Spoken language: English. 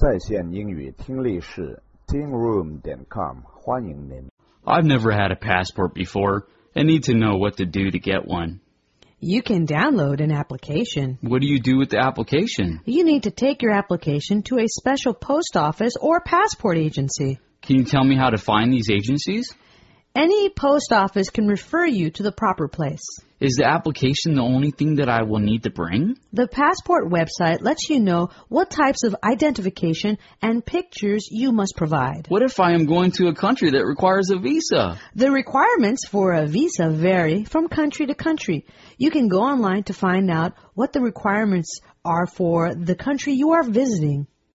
在线英语听力室 tingroom.com 欢迎您。 I've never had a passport before and need to know what to do to get one. You can download an application. What do you do with the application? You need to take your application to a special post office or passport agency. Can you tell me how to find these agencies? Any post office can refer you to the proper place. Is the application the only thing that I will need to bring? The passport website lets you know what types of identification and pictures you must provide. What if I am going to a country that requires a visa? The requirements for a visa vary from country to country. You can go online to find out what the requirements are for the country you are visiting.